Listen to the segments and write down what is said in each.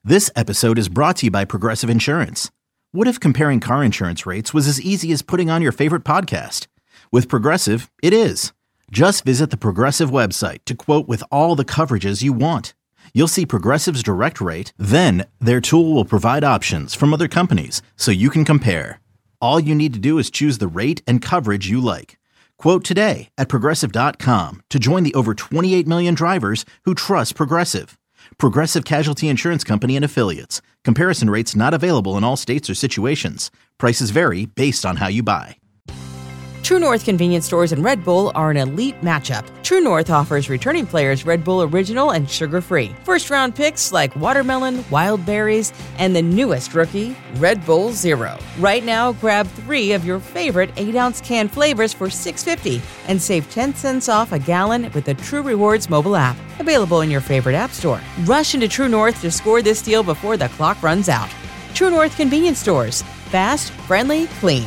This episode is brought to you by Progressive Insurance. What if comparing car insurance rates was as easy as putting on your favorite podcast? With Progressive, it is. Just visit the Progressive website to quote with all the coverages you want. You'll see Progressive's direct rate, then their tool will provide options from other companies so you can compare. All you need to do is choose the rate and coverage you like. Quote today at Progressive.com to join the over 28 million drivers who trust Progressive. Progressive Casualty Insurance Company and Affiliates. Comparison rates not available in all states or situations. Prices vary based on how you buy. True North convenience stores and Red Bull are an elite matchup. True North offers returning players Red Bull Original and sugar-free. First-round picks like watermelon, wild berries, and the newest rookie, Red Bull Zero. Right now, grab 3 of your favorite 8-ounce can flavors for $6.50 and save 10 cents off a gallon with the True Rewards mobile app. Available in your favorite app store. Rush into True North to score this deal before the clock runs out. True North convenience stores. Fast, friendly, clean.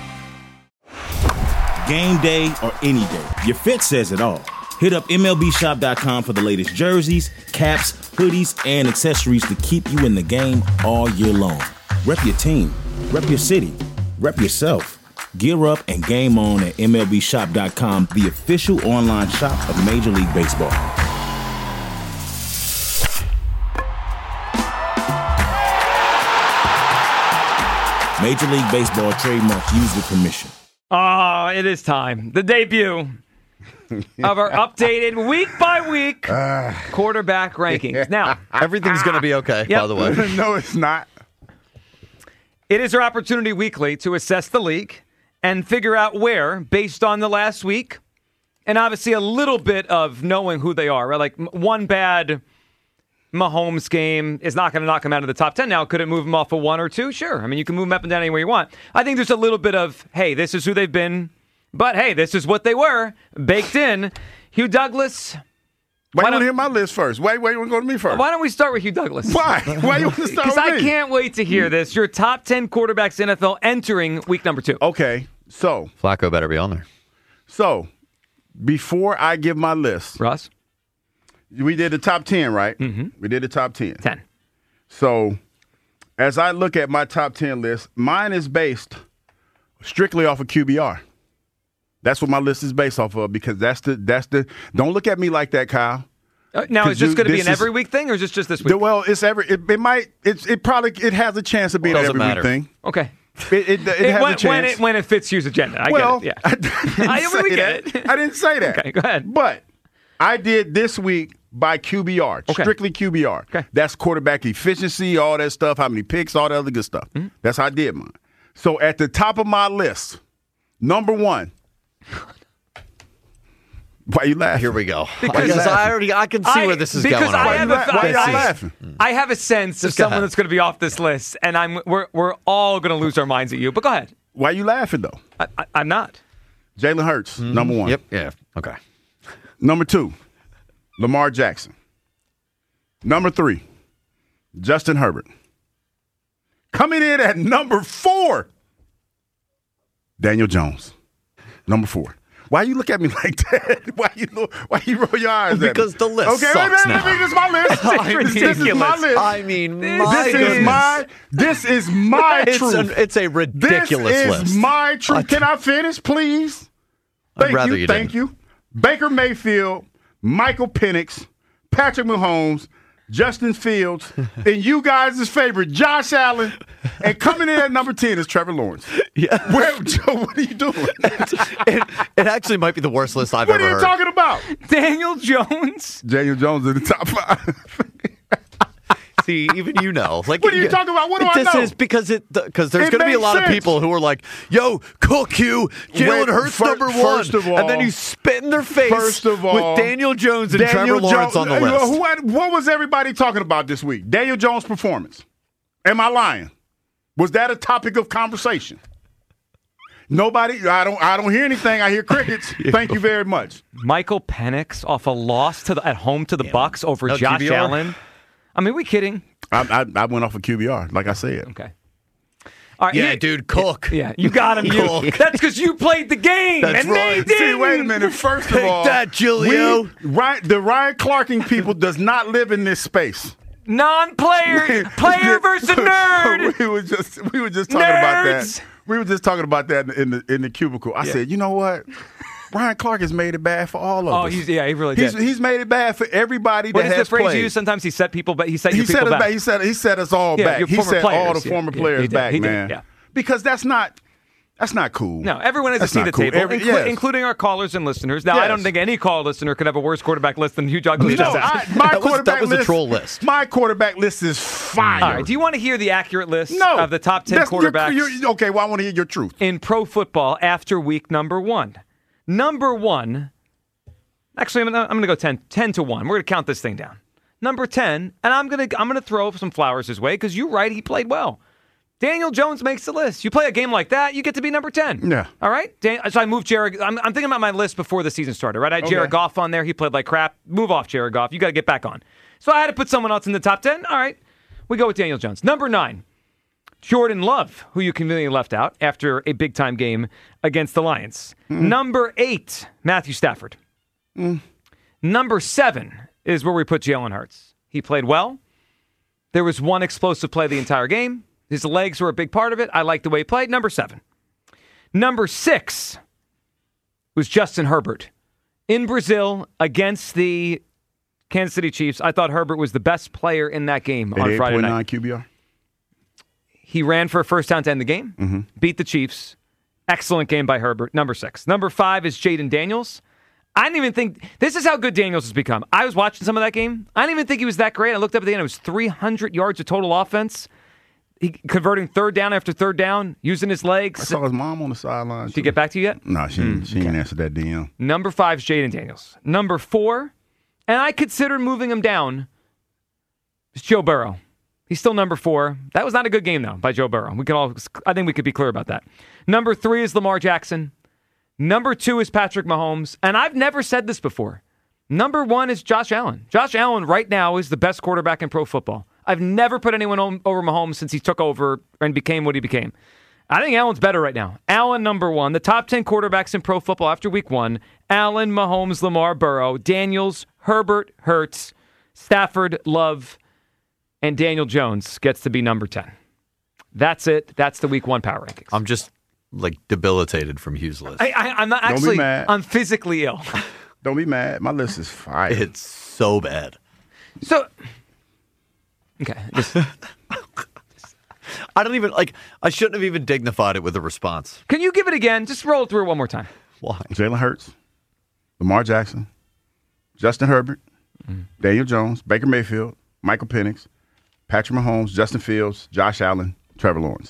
Game day or any day, your fit says it all. Hit up MLBshop.com for the latest jerseys, caps, hoodies, and accessories to keep you in the game all year long. Rep your team, rep your city, rep yourself. Gear up and game on at MLBshop.com, the official online shop of Major League Baseball. Major League Baseball trademark used with permission. Oh, it is time. The debut of our updated week-by-week quarterback rankings. Now, everything's going to be okay, by the way. No, it's not. It is our opportunity weekly to assess the league and figure out where, based on the last week, and obviously a little bit of knowing who they are, right? Like one bad Mahomes game is not going to knock him out of the top 10. Now, could it move him off of 1 or 2? Sure. I mean, you can move him up and down anywhere you want. I think there's a little bit of, hey, this is who they've been, but hey, this is what they were, baked in. Hugh Douglas. Why you want to hear my list first? Why you want to go to me first? Why don't we start with Hugh Douglas? Why? Why you want to start with me? Because I can't wait to hear this. Your top 10 quarterbacks in NFL entering week number 2. Okay, so. Flacco better be on there. So, before I give my list. Russ? We did the top 10, right? Mm-hmm. We did the top 10. 10. So, as I look at my top 10 list, mine is based strictly off of QBR. That's what my list is based off of because that's the. Don't look at me like that, Kyle. Now, is this going to be an every week thing or is this just this week? Well, it's it has a chance of being an every week thing. Okay. It has a chance. When it fits Hugh's agenda. I get it. Yeah. I didn't say that. Okay, go ahead. But I did this week by QBR, strictly QBR. Okay. That's quarterback efficiency, all that stuff, how many picks, all that other good stuff. Mm-hmm. That's how I did mine. So at the top of my list, number 1. Why are you laughing? Here we go. Because I can see where this is going. Why are you laughing? I have a sense of someone that's going to be off this list, and we're all going to lose our minds at you. But go ahead. Why are you laughing, though? I'm not. Jalen Hurts, number 1. Yep. Yeah. Okay. Number 2, Lamar Jackson. Number 3, Justin Herbert. Coming in at number 4, Daniel Jones. Number 4. Why you look at me like that? Why you roll your eyes at me? Because the list sucks now. This is my list. This is my list. I mean, this is my truth. It's a ridiculous list. This is my truth. Can I finish, please? Thank you. Baker Mayfield, Michael Penix, Patrick Mahomes, Justin Fields, and you guys' favorite, Josh Allen. And coming in at number 10 is Trevor Lawrence. Yeah. Joe, what are you doing? It actually might be the worst list I've ever heard. What are you talking about? Daniel Jones? Daniel Jones in the top 5. See, even you know. Like, what are you talking about? What do I know? This is because there's going to be a lot of people who are like, yo, Cook you, Jalen Hurts number 1. First of all, and then you spit in their face with Daniel Jones and Trevor Lawrence on the list. What was everybody talking about this week? Daniel Jones' performance. Am I lying? Was that a topic of conversation? Nobody. I don't hear anything. I hear crickets. Thank you very much. Michael Penix off a loss at home to the Bucs over Josh QBR? Allen. I mean, we kidding? I went off of QBR, like I said. Okay. All right, yeah, dude, Cook. Yeah, you got him. That's because you played the game. That's and right. They didn't. See, wait a minute. First of all, that, Julio. The Ryan Clarking people does not live in this space. Non-player, player versus nerd. We were just talking about Nerds! that. We were just talking about that in the cubicle. I said, you know what? Ryan Clark has made it bad for all of us. He really did. He's made it bad for everybody What that is has the phrase played. you use? Sometimes he set people back. He set He your set people us back. back. He set us all back. your He former set all players. the former Yeah, players he did. back, He did, man. yeah. Because that's not cool. No, everyone has That's a seat not at the cool. table, Yes. including our callers and listeners. Now, I don't Yes. think any caller listener could have a worse quarterback list than Hugh Douglas No, just said. my That quarterback was list, a troll list. My quarterback list is fire. All right, do you want to hear the accurate list No. of the top 10 That's- quarterbacks okay, well, I want to hear your truth. in pro football after week number 1? Number 1, actually, I'm going to go 10 to 1. We're going to count this thing down. Number 10, and I'm going to throw some flowers his way because you're right, he played well. Daniel Jones makes the list. You play a game like that, you get to be number 10. Yeah. All right? So I moved Jared. I'm thinking about my list before the season started, right? I had Jared Goff on there. He played like crap. Move off Jared Goff. You got to get back on. So I had to put someone else in the top 10. All right. We go with Daniel Jones. Number 9, Jordan Love, who you conveniently left out after a big-time game against the Lions. Number 8, Matthew Stafford. Number 7 is where we put Jalen Hurts. He played well. There was one explosive play the entire game. His legs were a big part of it. I liked the way he played. Number 7. Number 6 was Justin Herbert. In Brazil against the Kansas City Chiefs, I thought Herbert was the best player in that game on Friday night. 88.9 QBR. He ran for a first down to end the game, beat the Chiefs. Excellent game by Herbert. Number 6. Number 5 is Jaden Daniels. I didn't even think, this is how good Daniels has become. I was watching some of that game. I didn't even think he was that great. I looked up at the end. It was 300 yards of total offense. He converting third down after third down, using his legs. I saw his mom on the sideline. Did he get back to you yet? No, she ain't answered that DM. Number 5 is Jaden Daniels. Number 4, and I considered moving him down, is Joe Burrow. He's still number 4. That was not a good game, though, by Joe Burrow. I think we could be clear about that. Number 3 is Lamar Jackson. Number 2 is Patrick Mahomes. And I've never said this before. Number 1 is Josh Allen. Josh Allen right now is the best quarterback in pro football. I've never put anyone over Mahomes since he took over and became what he became. I think Allen's better right now. Allen, number 1. The top 10 quarterbacks in pro football after week 1. Allen, Mahomes, Lamar, Burrow, Daniels, Herbert, Hurts, Stafford, Love, and Daniel Jones gets to be number 10. That's it. That's the week 1 power rankings. I'm just debilitated from Hugh's list. I'm not Don't be actually. mad. I'm physically ill. Don't be mad. My list is fire. It's so bad. So, okay. I don't even I shouldn't have even dignified it with a response. Can you give it again? Just roll it through one more time. Why? Jalen Hurts, Lamar Jackson, Justin Herbert, Daniel Jones, Baker Mayfield, Michael Penix, Patrick Mahomes, Justin Fields, Josh Allen, Trevor Lawrence.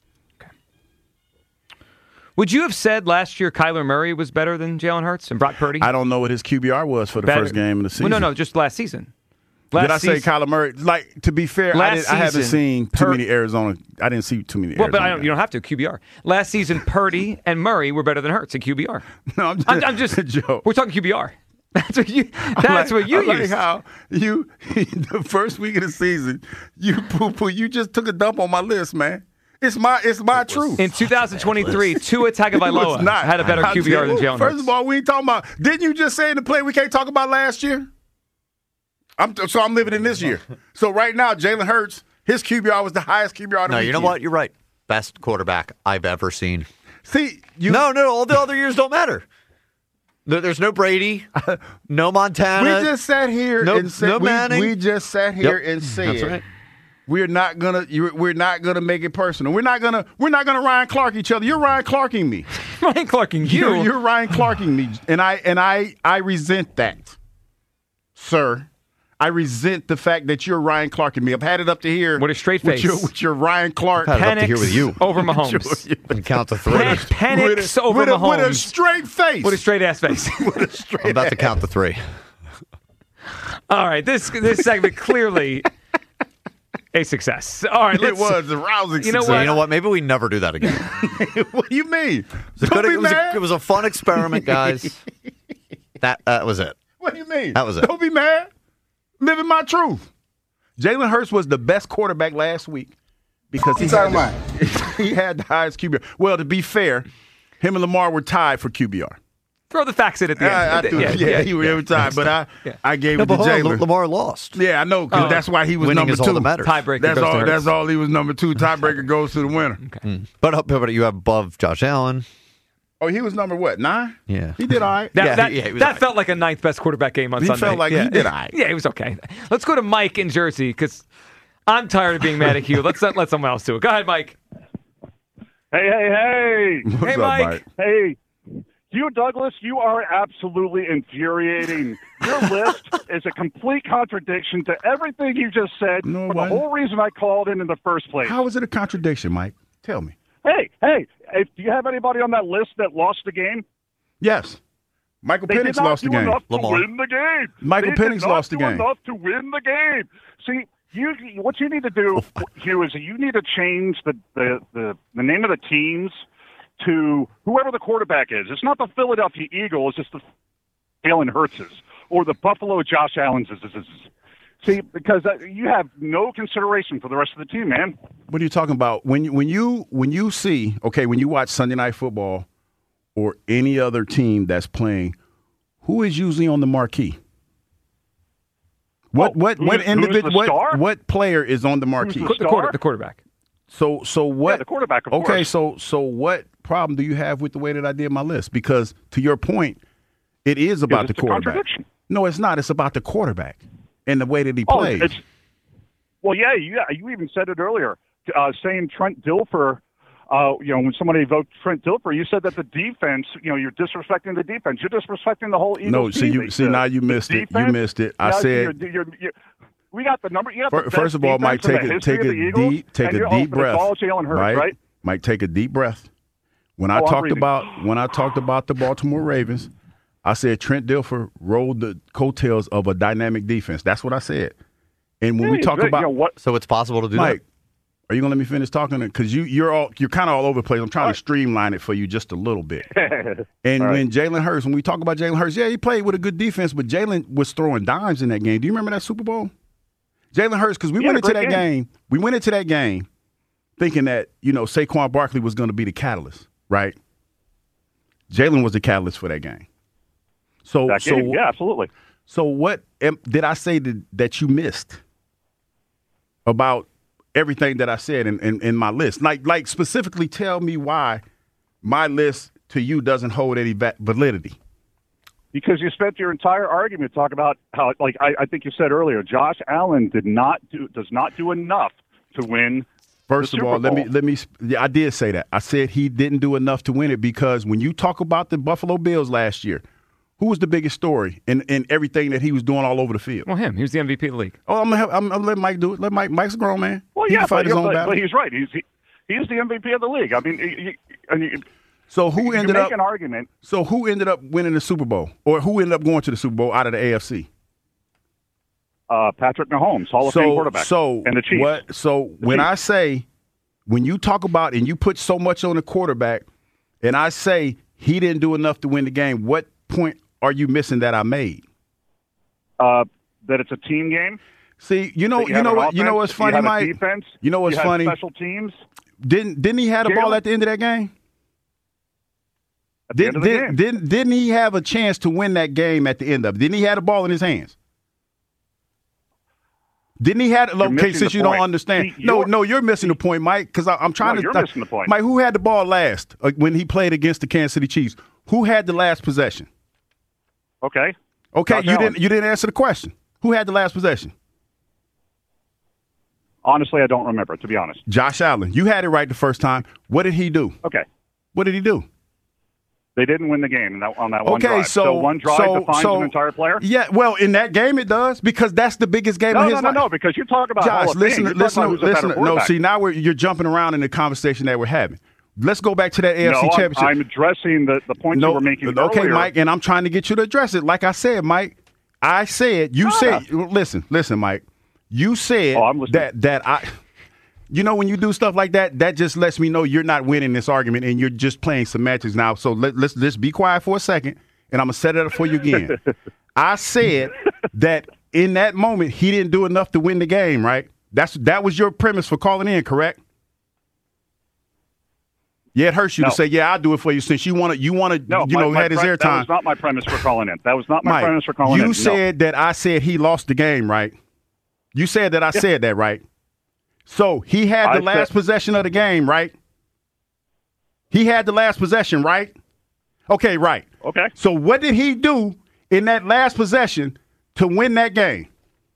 Would you have said last year Kyler Murray was better than Jalen Hurts and Brock Purdy? I don't know what his QBR was for the first game of the season. Well, no, just last season. Did I say Kyler Murray? To be fair, I haven't seen too many Arizona. I didn't see too many. Well, but Arizona you don't have to QBR. Last season, Purdy and Murray were better than Hurts in QBR. No, I'm just a joke. We're talking QBR. That's what you. That's what you I use. like how you the first week of the season you poo-poo. You just took a dump on my list, man. It's my truth. In 2023, Tua Tagovailoa had a better QBR than Jalen Hurts. First of all, we ain't talking about. Didn't you just say in the play we can't talk about last year? So I'm living in this year. So right now, Jalen Hurts, his QBR was the highest QBR. No, you know what? You're right. Best quarterback I've ever seen. See, No, all the other years don't matter. There's no Brady, no Montana. We just sat here and said no Manning. we just sat here and said That's right. we're not gonna make it personal. We're not gonna Ryan Clark each other. You're Ryan Clarking me. Ryan Clarking you. You're Ryan Clarking me, and I resent that, sir. I resent the fact that you're Ryan Clarking me. I've had it up to here with a straight face. With your Ryan Clark. I've had it up to here with you. Over Mahomes. And count to 3. Penix over Mahomes. With a straight face. With a straight ass face. I'm about to count to 3. All right, this segment clearly a success. All right, it was a rousing success. You know what? Maybe we never do that again. What do you mean? It was a fun experiment, guys. That was it. What do you mean? That was it. Don't be mad. Living my truth. Jalen Hurts was the best quarterback last week because he had the highest QBR. Well, to be fair, him and Lamar were tied for QBR. Throw the facts in at the end. He would every time. But I gave it to Jalen. Lamar lost. Yeah, I know, because that's why he was Winning number is 2. all that matters. Tiebreaker. That's all he was number 2. Tiebreaker goes to the winner. Okay. But you have above Josh Allen. Oh, he was number what, 9? Yeah. He did all right. That felt like a 9th best quarterback game on Sunday. He felt like he did all right. Yeah, he was okay. Let's go to Mike in Jersey, because I'm tired of being mad at Hugh. Let's let someone else do it. Go ahead, Mike. Hey. What's Hey, up, Mike. Hey. Hugh Douglas, you are absolutely infuriating. Your list is a complete contradiction to everything you just said. No, for the what? whole reason I called in the first place. How is it a contradiction, Mike? Tell me. Hey, do you have anybody on that list that lost the game? Yes. Michael They Penix did not lost the do game. enough to Lamar. win the game. Michael They Penix did not lost the do game. enough to win the game. See, what you need to do, Hugh, is you need to change the name of the teams to whoever the quarterback is. It's not the Philadelphia Eagles. It's the Jalen Hurts or the Buffalo Josh Allen's. See, because you have no consideration for the rest of the team, man. What are you talking about? When you see, when you watch Sunday Night Football or any other team that's playing, who is usually on the marquee? What individual? What player is on the marquee? The quarterback. So what? Yeah, the quarterback. Of Okay, course. so what problem do you have with the way that I did my list? Because to your point, it is about the it's a quarterback. contradiction. No, it's not. It's about the quarterback and the way that he plays. You even said it earlier, saying Trent Dilfer. When somebody votes Trent Dilfer, you said that the defense. You're disrespecting the defense. You're disrespecting the whole Eagles team. Now you missed it. You missed it. I said. We got the number. You got the first of all, Mike, take a deep breath. It's all Jalen Hurts, right? Mike, take a deep breath. When I talked about the Baltimore Ravens, I said Trent Dilfer rode the coattails of a dynamic defense. That's what I said. And when we talk about, so it's possible to do Mike, that. are you gonna let me finish talking? Because you're kind of all over the place. I'm trying to streamline it for you just a little bit. And when Jalen Hurts, when we talk about Jalen Hurts, he played with a good defense, but Jalen was throwing dimes in that game. Do you remember that Super Bowl? Jalen Hurts, because we went into that game. We went into that game thinking that Saquon Barkley was going to be the catalyst, right? Jalen was the catalyst for that game. Yeah, absolutely. So what did I say that you missed about everything that I said in my list? Like specifically tell me why my list to you doesn't hold any validity. Because you spent your entire argument talking about how, I think you said earlier, Josh Allen does not do enough to win. First of all, let me. I did say that. I said he didn't do enough to win it because when you talk about the Buffalo Bills last year, who was the biggest story in everything that he was doing all over the field? Well, him. He was the MVP of the league. Oh, I'm gonna let Mike do it. Mike's a grown man. Well, he yeah, can fight his own battle. But he's right. He's the MVP of the league. I mean, so who ended up? An argument. So who ended up winning the Super Bowl, or who ended up going to the Super Bowl out of the AFC? Patrick Mahomes, Hall of Fame quarterback, and the Chiefs. When you talk about and you put so much on the quarterback, and I say he didn't do enough to win the game, what point are you missing that I made? That it's a team game. See, you know what's funny, Mike? Defense, you know what's funny? Special teams. Didn't he have the ball at the end of that game? Didn't he have a chance to win that game at the end of it? Didn't he have the ball in his hands? Didn't he have? Okay, since you don't understand, you're missing the point, Mike. Because I'm trying to. You're missing the point, Mike. Who had the ball last when he played against the Kansas City Chiefs? Who had the last possession? Okay. Okay, you didn't answer the question. Who had the last possession? Honestly, I don't remember. To be honest, Josh Allen. You had it right the first time. What did he do? Okay. What did he do? They didn't win the game on that one drive. So one drive defines an entire player? Yeah, well, in that game it does because that's the biggest game of his life. No, because you talk about Josh, listen. No, see, now you're jumping around in the conversation that we're having. Let's go back to that AFC Championship. I'm addressing the point you were making earlier. Okay, Mike, and I'm trying to get you to address it. Like I said, Mike, listen, Mike, you said that I... You know, when you do stuff like that, that just lets me know you're not winning this argument and you're just playing semantics now. So let's just be quiet for a second, and I'm going to set it up for you again. I said that in that moment, he didn't do enough to win the game, right? That was your premise for calling in, correct? Yeah, it hurts you to say, yeah, I'll do it for you since you want to, had his airtime. That was not my premise for calling in. That was not my premise for calling in. You said that I said he lost the game, right? You said that I said that, right? So he had the last possession of the game, right? He had the last possession, right? Okay, right. Okay. So what did he do in that last possession to win that game?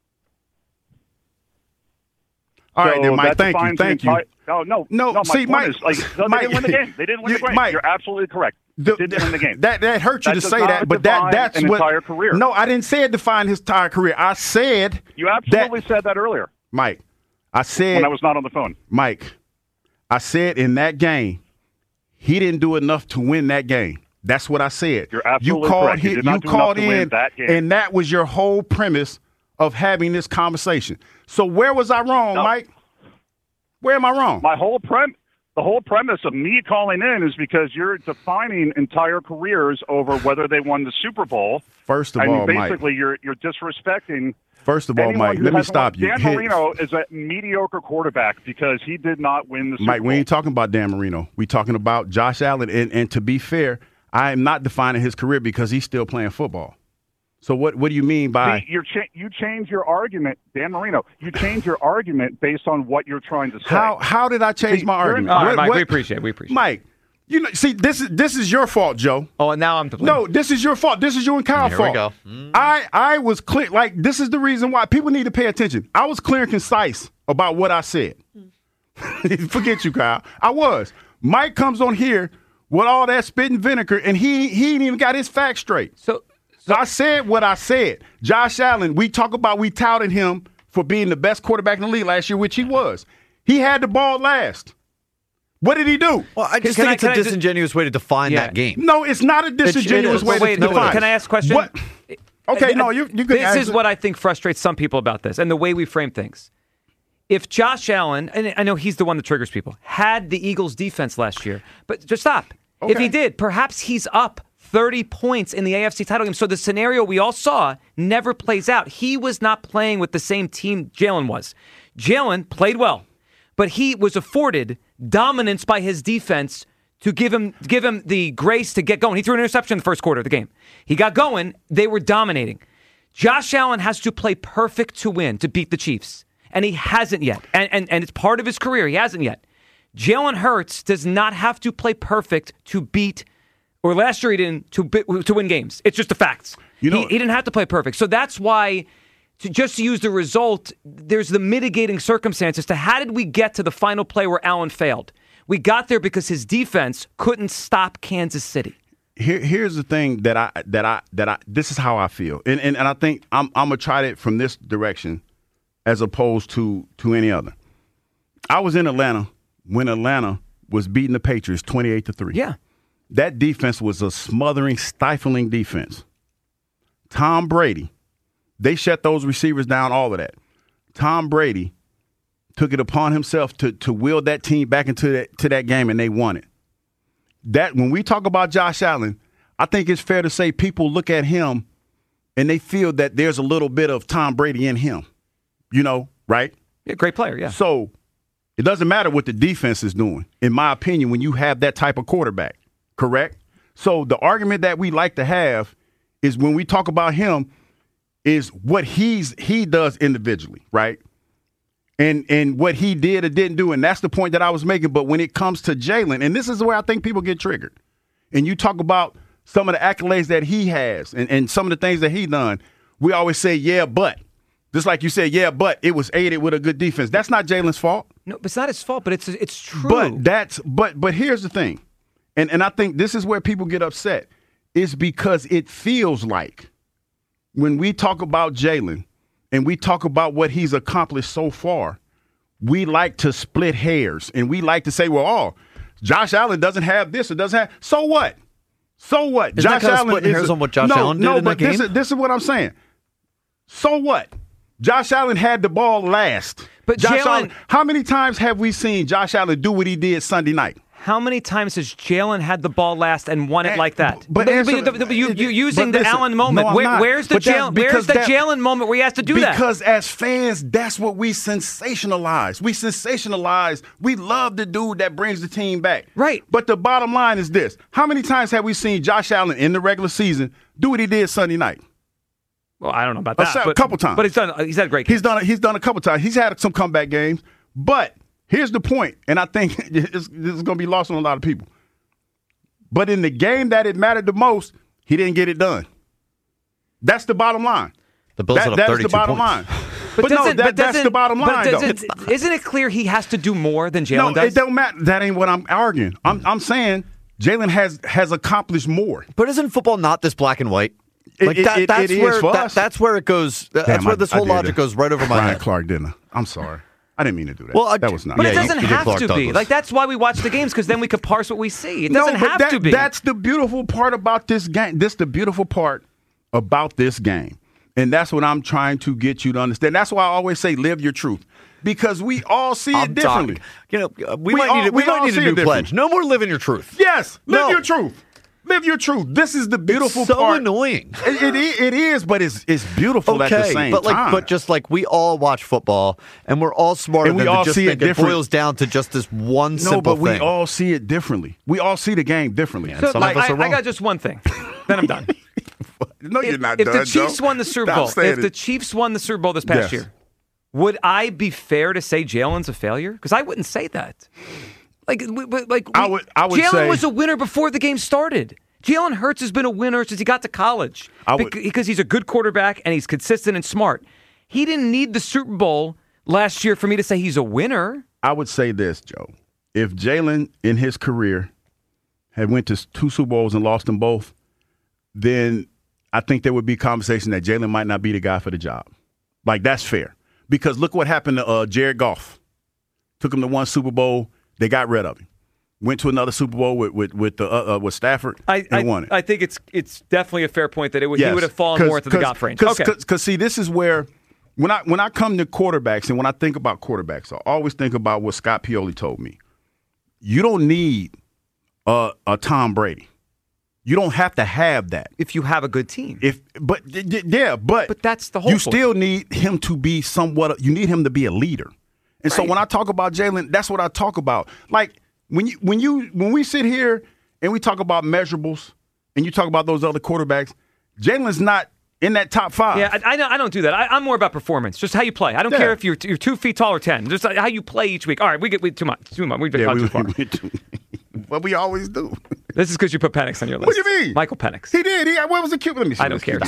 All right, then, Mike, thank you. No. See, my Mike, point is, they didn't win the game. They didn't win the game. Mike, you're absolutely correct. They didn't win the game. That hurt you to say that, but that's an what entire career. No, I didn't say it defined his entire career. I said you absolutely said that earlier, Mike. I said when I was not on the phone, Mike. I said in that game, he didn't do enough to win that game. That's what I said. You're absolutely correct. You called in, and that was your whole premise of having this conversation. So where was I wrong, Mike? Where am I wrong? The whole premise of me calling in is because you're defining entire careers over whether they won the Super Bowl. First of all, basically, Mike, you're disrespecting. First of all, Mike, let me stop you. Dan Marino is a mediocre quarterback because he did not win the Super Bowl. Mike, we ain't talking about Dan Marino. We talking about Josh Allen. And to be fair, I am not defining his career because he's still playing football. So what do you mean by you change your argument, Dan Marino? You change your argument based on what you're trying to say. How did I change my argument? All right, Mike, we appreciate it. Mike, this is your fault, Joe. Oh, and now I'm to blame. No, this is your fault. This is you and Kyle's fault. Here we go. I was clear. Like, this is the reason why people need to pay attention. I was clear and concise about what I said. Forget you, Kyle. I was. Mike comes on here with all that spit and vinegar, and he ain't even got his facts straight. So I said what I said. Josh Allen, we touted him for being the best quarterback in the league last year, which he was. He had the ball last. What did he do? Well, I just think it's a disingenuous way to define that game. No, it's not a disingenuous way to define. Can I ask a question? What? Okay, you can This is what I think frustrates some people about this and the way we frame things. If Josh Allen, and I know he's the one that triggers people, had the Eagles' defense last year, but just stop. Okay. If he did, perhaps he's up 30 points in the AFC title game. So the scenario we all saw never plays out. He was not playing with the same team Jalen was. Jalen played well, but he was afforded dominance by his defense to give him the grace to get going. He threw an interception in the first quarter of the game. He got going. They were dominating. Josh Allen has to play perfect to win, to beat the Chiefs. And he hasn't yet. And it's part of his career. He hasn't yet. Jalen Hurts does not have to play perfect to beat, or last year he didn't, to win games. It's just the facts. He didn't have to play perfect. So that's why, to use the result, there's the mitigating circumstances to how did we get to the final play where Allen failed? We got there because his defense couldn't stop Kansas City. Here's the thing that I this is how I feel. And I think I'm gonna try it from this direction as opposed to any other. I was in Atlanta when Atlanta was beating the Patriots 28-3. Yeah. That defense was a smothering, stifling defense. Tom Brady, they shut those receivers down, all of that. Tom Brady took it upon himself to will that team back into that game, and they won it. That when we talk about Josh Allen, I think it's fair to say people look at him and they feel that there's a little bit of Tom Brady in him. Right? Yeah, great player, yeah. So it doesn't matter what the defense is doing, in my opinion, when you have that type of quarterback, correct? So the argument that we like to have is when we talk about him is what he does individually, right? And what he did or didn't do, and that's the point that I was making. But when it comes to Jalen, and this is where I think people get triggered, and you talk about some of the accolades that he has and some of the things that he done, we always say, yeah, but. Just like you said, yeah, but it was aided with a good defense. That's not Jalen's fault. No, it's not his fault, but it's true. But here's the thing, and I think this is where people get upset, is because it feels like when we talk about Jalen and we talk about what he's accomplished so far, we like to split hairs and we like to say, well, Josh Allen doesn't have this or doesn't have. So what? So what? Isn't Josh Allen splitting hairs on what Josh Allen did in that game? This is what I'm saying. So what? Josh Allen had the ball last. But Josh Allen, how many times have we seen Josh Allen do what he did Sunday night? how many times has Jalen had the ball last and won it like that? But you using the Allen moment. No, where's the Jalen moment where he has to do that? Because as fans, that's what we sensationalize. We love the dude that brings the team back. Right. But the bottom line is this. How many times have we seen Josh Allen in the regular season do what he did Sunday night? Well, I don't know about that. A couple times. But he's had a great game. He's done a couple times. He's had some comeback games. But here's the point, and I think this is going to be lost on a lot of people. But in the game that it mattered the most, he didn't get it done. That's the bottom line. The Bills had up 32 That's the bottom points. line. That's the bottom line, though. Isn't it clear he has to do more than Jalen does? No, it don't matter. That ain't what I'm arguing. I'm saying Jalen has accomplished more. But isn't football not this black and white? Like that's where it goes. That's where this whole logic goes right over my head. Clark, didn't I? I'm sorry. I didn't mean to do that. Well, that was not. But it doesn't have to be. Like, that's why we watch the games, because then we could parse what we see. It doesn't have to be. That's the beautiful part about this game. This is the beautiful part about this game. And that's what I'm trying to get you to understand. That's why I always say live your truth. Because we all see it differently. We might need a new pledge. No more living your truth. Yes, live your truth. Live your truth. This is the beautiful part. So annoying. It is, but it's beautiful at the same time. But just like we all watch football, and we're all smarter than to just think it boils down to just this one simple thing. No, but we all see it differently. We all see the game differently. So, some of us are wrong. I got just one thing. Then I'm done. No, you're not done, Joe. If the Chiefs won the Super Bowl, this past year, would I be fair to say Jalen's a failure? Because I wouldn't say that. I would Jalen say, was a winner before the game started. Jalen Hurts has been a winner since he got to college because he's a good quarterback and he's consistent and smart. He didn't need the Super Bowl last year for me to say he's a winner. I would say this, Joe. If Jalen in his career had went to 2 Super Bowls and lost them both, then I think there would be conversation that Jalen might not be the guy for the job. Like, that's fair. Because look what happened to Jared Goff. Took him to 1 Super Bowl. They got rid of him. Went to another Super Bowl with Stafford and won it. I think it's definitely a fair point that he would have fallen more into the Goff range. Because see, this is where when I come to quarterbacks and when I think about quarterbacks, I always think about what Scott Pioli told me. You don't need a Tom Brady. You don't have to have that if you have a good team. But that's the whole. You still need him to be somewhat. You need him to be a leader. And so when I talk about Jalen, that's what I talk about. Like when we sit here and we talk about measurables, and you talk about those other quarterbacks, Jalen's not in that top 5. Yeah, I don't do that. I'm more about performance, just how you play. I don't care if you're 2 feet tall or 10. Just how you play each week. All right, we too much. We've been too far. What we always do. This is because you put Penix on your list. What do you mean? Michael Penix. He did. What was the cute? Let me see. I don't care.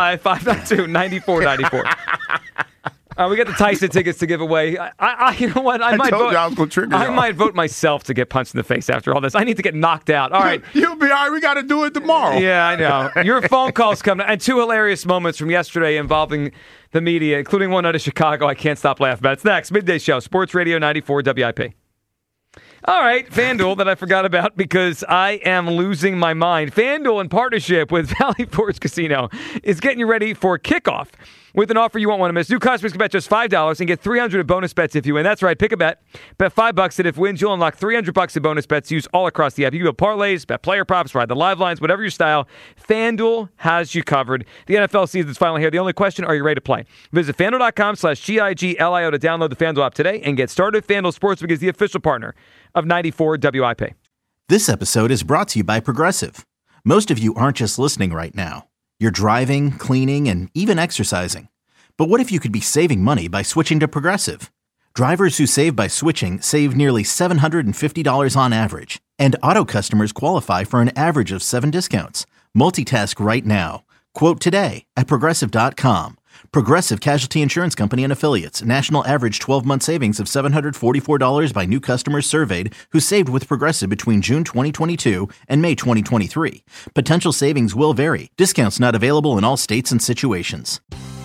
215-592-9494. We got the Tyson tickets to give away. You know what? I might vote myself to get punched in the face after all this. I need to get knocked out. All right. You'll be all right. We got to do it tomorrow. Yeah, I know. Your phone calls come, and 2 hilarious moments from yesterday involving the media, including one out of Chicago. I can't stop laughing about. It's next. Midday Show, Sports Radio 94 WIP. All right, FanDuel that I forgot about because I am losing my mind. FanDuel, in partnership with Valley Forge Casino, is getting you ready for kickoff with an offer you won't want to miss. New customers can bet just $5 and get $300 in bonus bets if you win. That's right, pick a bet. Bet $5, and if wins, you'll unlock $300 in bonus bets used all across the app. You can bet parlays, bet player props, ride the live lines, whatever your style. FanDuel has you covered. The NFL season's finally here. The only question, are you ready to play? Visit FanDuel.com/GIGLIO to download the FanDuel app today and get started. FanDuel Sportsbook is the official partner of 94 WIP. This episode is brought to you by Progressive. Most of you aren't just listening right now. You're driving, cleaning, and even exercising. But what if you could be saving money by switching to Progressive? Drivers who save by switching save nearly $750 on average. And auto customers qualify for an average of 7 discounts. Multitask right now. Quote today at Progressive.com. Progressive Casualty Insurance Company and Affiliates. National average 12-month savings of $744 by new customers surveyed who saved with Progressive between June 2022 and May 2023. Potential savings will vary. Discounts not available in all states and situations.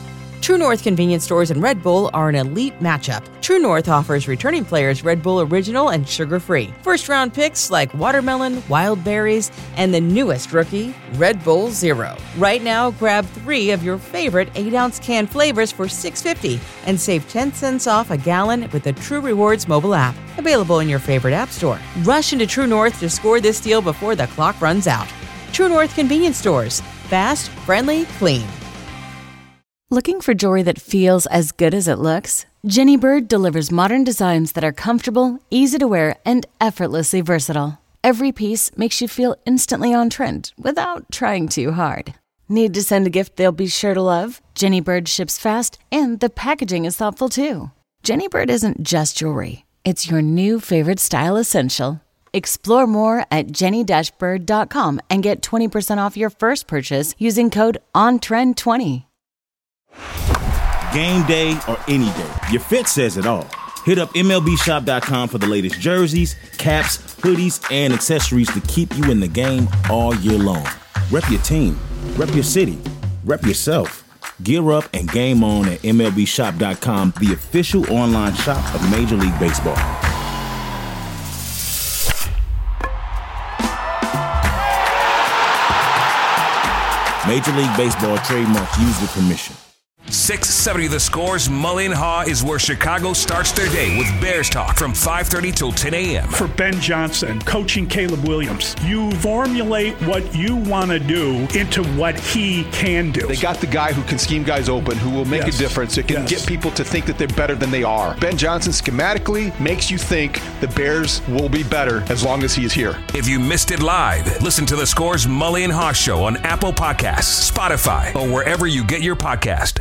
True North convenience stores and Red Bull are an elite matchup. True North offers returning players Red Bull Original and sugar-free. First-round picks like watermelon, wild berries, and the newest rookie, Red Bull Zero. Right now, grab 3 of your favorite 8-ounce can flavors for $6.50 and save 10 cents off a gallon with the True Rewards mobile app. Available in your favorite app store. Rush into True North to score this deal before the clock runs out. True North convenience stores. Fast, friendly, clean. Looking for jewelry that feels as good as it looks? Jenny Bird delivers modern designs that are comfortable, easy to wear, and effortlessly versatile. Every piece makes you feel instantly on trend without trying too hard. Need to send a gift they'll be sure to love? Jenny Bird ships fast, and the packaging is thoughtful too. Jenny Bird isn't just jewelry. It's your new favorite style essential. Explore more at jenny-bird.com and get 20% off your first purchase using code ONTREND20. Game day or any day, your fit says it all. Hit up MLBshop.com for the latest jerseys, caps, hoodies, and accessories to keep you in the game all year long. Rep your team, rep your city, rep yourself. Gear up and game on at MLBshop.com, the official online shop of Major League Baseball. Major League Baseball trademark used with permission. 670 The Score's Mully and Haw is where Chicago starts their day with Bears talk from 5:30 till 10 a.m. For Ben Johnson, coaching Caleb Williams, you formulate what you want to do into what he can do. They got the guy who can scheme guys open, who will make a difference. It can get people to think that they're better than they are. Ben Johnson schematically makes you think the Bears will be better as long as he is here. If you missed it live, listen to The Score's Mully and Haw show on Apple Podcasts, Spotify, or wherever you get your podcast.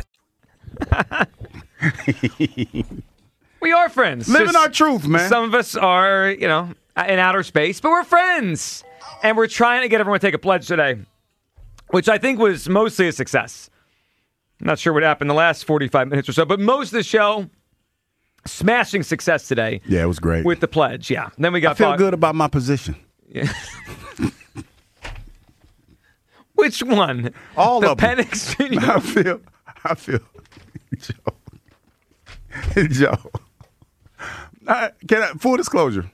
We are friends. Living our truth, man. Some of us are, in outer space, but we're friends. And we're trying to get everyone to take a pledge today, which I think was mostly a success. I'm not sure what happened the last 45 minutes or so, but most of the show, smashing success today. Yeah, it was great. With the pledge, yeah. Then we got. I feel good about my position. Yeah. Which one? All the of them. Penix Jr. I feel. Joe. Full disclosure.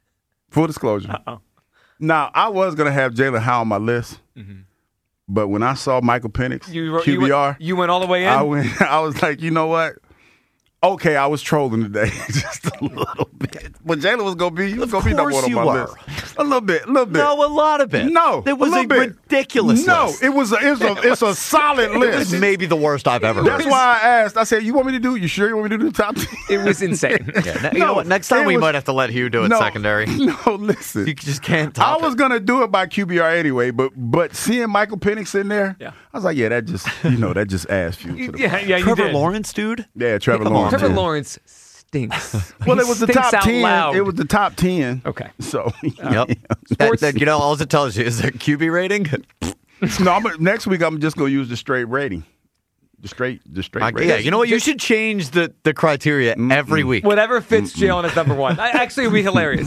Uh-oh. Now, I was going to have Jalen Howe on my list, but when I saw Michael Penix, QBR, you went all the way in? I was like, you know what? Okay, I was trolling today just a little bit. But Jalen was going to be, number one on my list. A little bit. No, a lot of it. No, it was a ridiculous list. It's a solid list. It was maybe the worst I've ever heard. That's why I asked. I said, you want me to do? You sure you want me to do the top 10? It was insane. You know what? Next time we might have to let Hugh do it secondary. No, listen. You just can't top I was going to do it by QBR anyway, but seeing Michael Penix in there, I was like, yeah, that just adds fuel to the yeah, Trevor Lawrence, dude? Yeah, Trevor Lawrence. Trevor Lawrence stinks. Well, it was the top 10. Loud. It was the top 10. Okay. So, yep. All it tells you is their QB rating. No, next week I'm just going to use the straight rating. The straight rating. Yeah, you know what? You should change the criteria every week. Whatever fits Jalen as number one. Actually, it would be hilarious.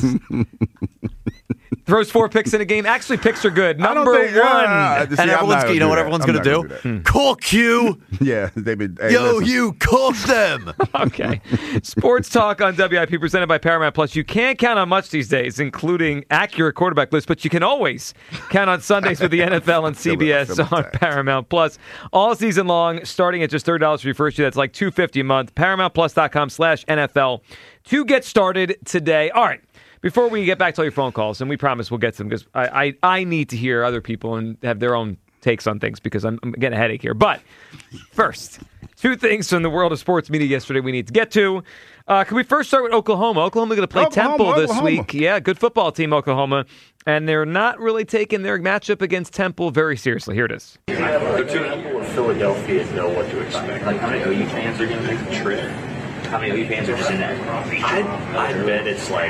Throws 4 picks in a game. Actually, picks are good. Number one. And everyone's, you know what everyone's going to do? Cook you. Yeah, they've been. Hey, you cook them. Okay. Sports Talk on WIP presented by Paramount Plus. You can't count on much these days, including accurate quarterback lists, but you can always count on Sundays with the NFL and CBS on Paramount Plus. All season long, starting at just $30 for your first year. That's like $250 a month. ParamountPlus.com/NFL to get started today. All right. Before we get back to all your phone calls, and we promise we'll get to them because I need to hear other people and have their own takes on things because I'm getting a headache here. But first, 2 things from the world of sports media yesterday we need to get to. Can we first start with Oklahoma? Oklahoma going to play Temple this week. Yeah, good football team, Oklahoma. And they're not really taking their matchup against Temple very seriously. Here it is. Temple and Philadelphia know what to expect. Like, how many OU fans are going to make the trip? How many OU fans are just in that? I'd bet it's like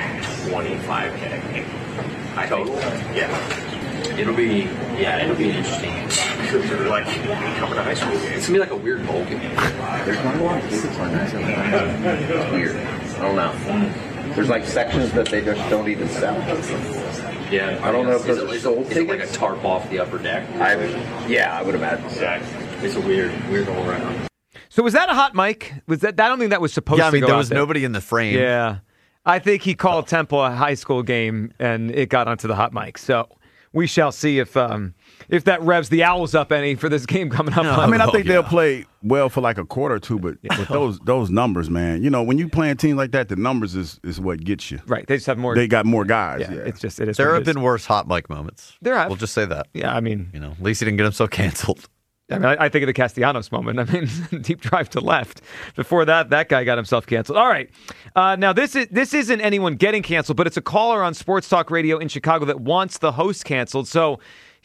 25K. Total? Yeah. It'll be interesting. Because they're like coming to high school games. It's going to be like a weird bowl game. There's not a lot of tickets on that. It's weird. I don't know. There's like sections that they just don't even sell. Yeah. I don't know if there's sold tickets. Is it like a tarp off the upper deck? I would imagine so. It's a weird all around. So was that a hot mic? Was that? I don't think that was supposed to go there was there. Nobody in the frame. Yeah. I think he called Temple a high school game, and it got onto the hot mic. So we shall see if that revs the Owls up any for this game coming up. I mean, I think they'll play well for like a quarter or two, but those numbers, man, when you play a team like that, the numbers is what gets you. Right. They just have more. They got more guys. Yeah. It is. There have been worse hot mic moments. There have. We'll just say that. Yeah. I mean, at least he didn't get himself canceled. I mean, I think of the Castellanos moment. I mean, deep drive to left. Before that guy got himself canceled. All right. Now, this isn't anyone getting canceled, but it's a caller on Sports Talk Radio in Chicago that wants the host canceled. So,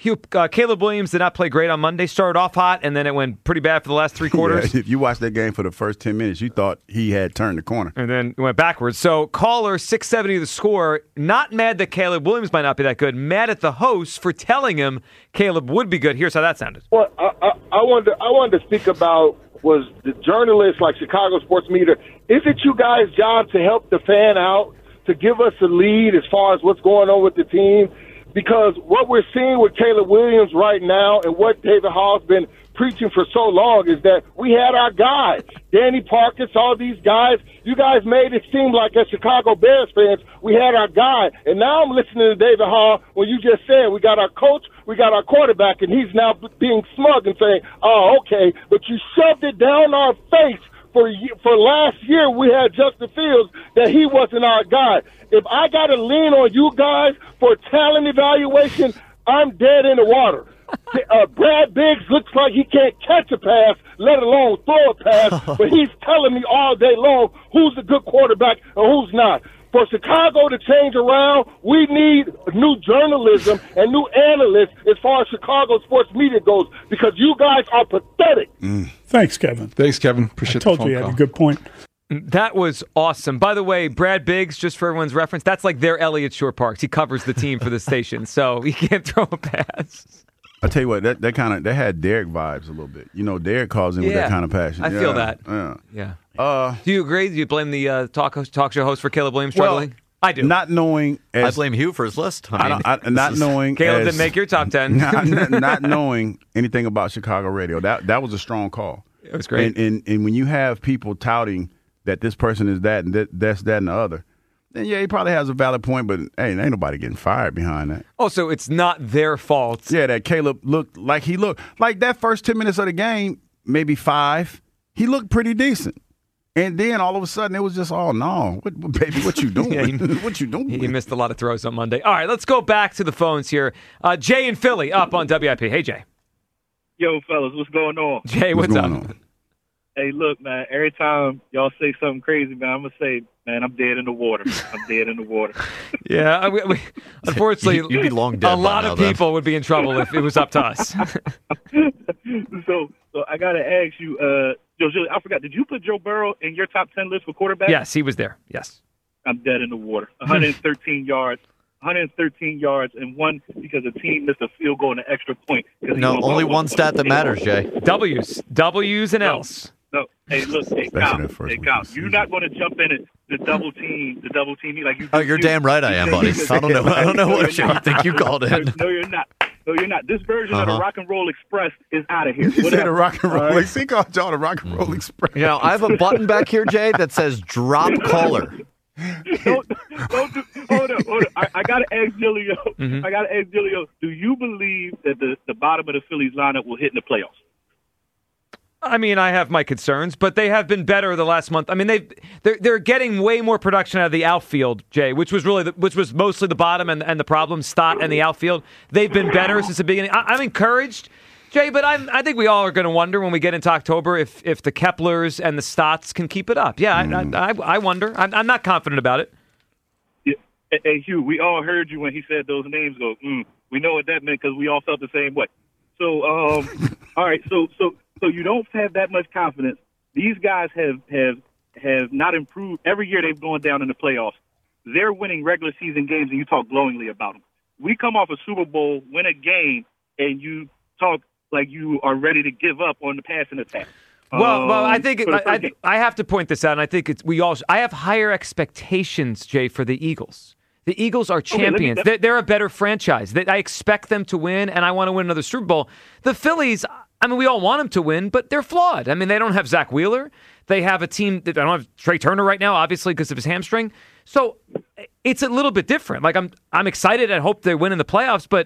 Caleb Williams did not play great on Monday. Started off hot, and then it went pretty bad for the last 3 quarters. Yeah, if you watched that game for the first 10 minutes, you thought he had turned the corner. And then it went backwards. So, caller 670 the score, not mad that Caleb Williams might not be that good, mad at the host for telling him Caleb would be good. Here's how that sounded. Well, I wanted to speak about was the journalists like Chicago Sports Media. Is it you guys' job to help the fan out, to give us a lead as far as what's going on with the team? Because what we're seeing with Caleb Williams right now and what David Hall's been preaching for so long is that we had our guys, Danny Parkins, all these guys. You guys made it seem like as Chicago Bears fans, we had our guy. And now I'm listening to David Hall when you just said we got our coach, we got our quarterback, and he's now being smug and saying, oh, okay, but you shoved it down our face. For last year, we had Justin Fields that he wasn't our guy. If I got to lean on you guys for talent evaluation, I'm dead in the water. Brad Biggs looks like he can't catch a pass, let alone throw a pass, but he's telling me all day long who's a good quarterback and who's not. For Chicago to change around, we need new journalism and new analysts as far as Chicago sports media goes, because you guys are pathetic. Thanks, Kevin. Appreciate I told you had a good point. That was awesome. By the way, Brad Biggs, just for everyone's reference, that's like their Elliott Shore Parks. He covers the team for the station, so he can't throw a pass. I tell you what, that had Derek vibes a little bit. Derek calls in with that kind of passion. I feel that. Yeah. Do you agree? Do you blame the talk show host for Caleb Williams struggling? Well, I do. Not knowing, I blame Hugh for his list. Not knowing, Caleb didn't make your top 10. not knowing anything about Chicago radio. That was a strong call. It was great. And when you have people touting that this person is that and that's that and the other, then he probably has a valid point, but hey, ain't nobody getting fired behind that. Oh, so it's not their fault. Yeah, that Caleb looked like that first 10 minutes of the game, maybe 5. He looked pretty decent. And then all of a sudden it was just, oh no, baby, what you doing? What you doing? He missed a lot of throws on Monday. All right, let's go back to the phones here. Jay in Philly up on WIP. Hey, Jay. Yo, fellas, what's going on? Jay, what's up? Hey, look, man, every time y'all say something crazy, man, I'm going to say, man, I'm dead in the water. I'm dead in the water. Yeah, unfortunately, you'd be long dead. A lot of people would be in trouble if it was up to us. So I got to ask you, Joe, I forgot, did you put Joe Burrow in your top 10 list for quarterback? Yes, he was there. Yes. I'm dead in the water. 113 yards. 113 yards, and one because the team missed a field goal and an extra point. No, only one stat that matters, Jay. W's and L's. No, hey, look, Kyle, you're not going to jump in it. The double team like you. Oh, you're damn right I am, buddy. I don't know what you think you called in. No, you're not. No, you're not. This version of the Rock and Roll Express is out of here. He said the Rock and Roll. He called y'all the Rock and Roll Express. I have a button back here, Jay, that says "Drop Caller." Hold on. I gotta ask Julio. Do you believe that the bottom of the Phillies lineup will hit in the playoffs? I mean, I have my concerns, but they have been better the last month. I mean, they're getting way more production out of the outfield, Jay, which was mostly the bottom and the problem, Stott and the outfield. They've been better since the beginning. I'm encouraged, Jay, but I think we all are going to wonder when we get into October if the Keplers and the Stotts can keep it up. Yeah, I wonder. I'm not confident about it. Yeah. Hey, Hugh, we all heard you when he said those names. We know what that meant because we all felt the same way. So, all right. So you don't have that much confidence. These guys have not improved. Every year they've gone down in the playoffs. They're winning regular season games, and you talk glowingly about them. We come off a Super Bowl, win a game, and you talk like you are ready to give up on the passing attack. Well, I think I have to point this out, and I think I have higher expectations, Jay, for the Eagles. The Eagles are champions. They're a better franchise. I expect them to win, and I want to win another Super Bowl. The Phillies, I mean, we all want them to win, but they're flawed. I mean, they don't have Zach Wheeler. They have a team that I don't have Trey Turner right now, obviously, because of his hamstring. So it's a little bit different. Like I'm excited. I hope they win in the playoffs, but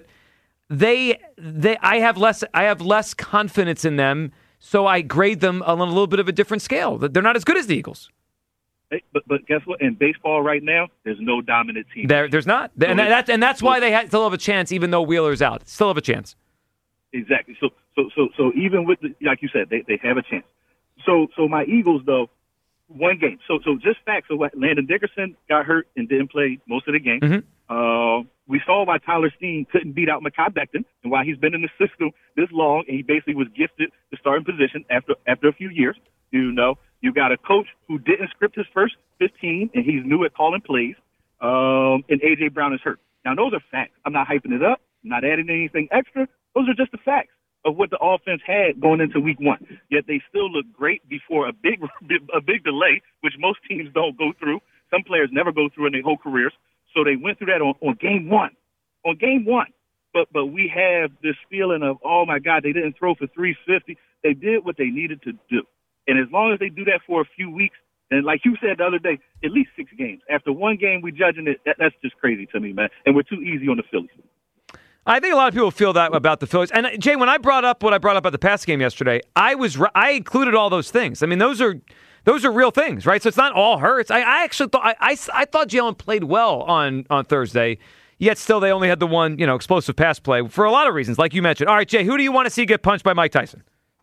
I have less confidence in them. So I grade them on a little bit of a different scale. They're not as good as the Eagles. But guess what? In baseball right now, there's no dominant team. There's not, and that's why they still have a chance, even though Wheeler's out. Still have a chance. Exactly. So even with like you said, they have a chance. So my Eagles though, one game. So just facts. So Landon Dickerson got hurt and didn't play most of the game. Mm-hmm. We saw why Tyler Steen couldn't beat out Mekhi Becton and why he's been in the system this long, and he basically was gifted the starting position after a few years. You know, you got a coach who didn't script his first 15, and he's new at calling plays. And A.J. Brown is hurt. Now, those are facts. I'm not hyping it up. I'm not adding anything extra. Those are just the facts of what the offense had going into week one. Yet they still look great before a big delay, which most teams don't go through. Some players never go through in their whole careers. So they went through that on game one. On game one. But we have this feeling of, oh, my God, they didn't throw for 350. They did what they needed to do. And as long as they do that for a few weeks, and like you said the other day, at least 6 games. After one game, we judging it. That's just crazy to me, man. And we're too easy on the Phillies. I think a lot of people feel that about the Phillies. And Jay, when I brought up what I brought up at the pass game yesterday, I included all those things. I mean, those are real things, right? So it's not all Hurts. I actually thought I thought Jalen played well on Thursday. Yet still, they only had the one explosive pass play for a lot of reasons, like you mentioned. All right, Jay, who do you want to see get punched by Mike Tyson?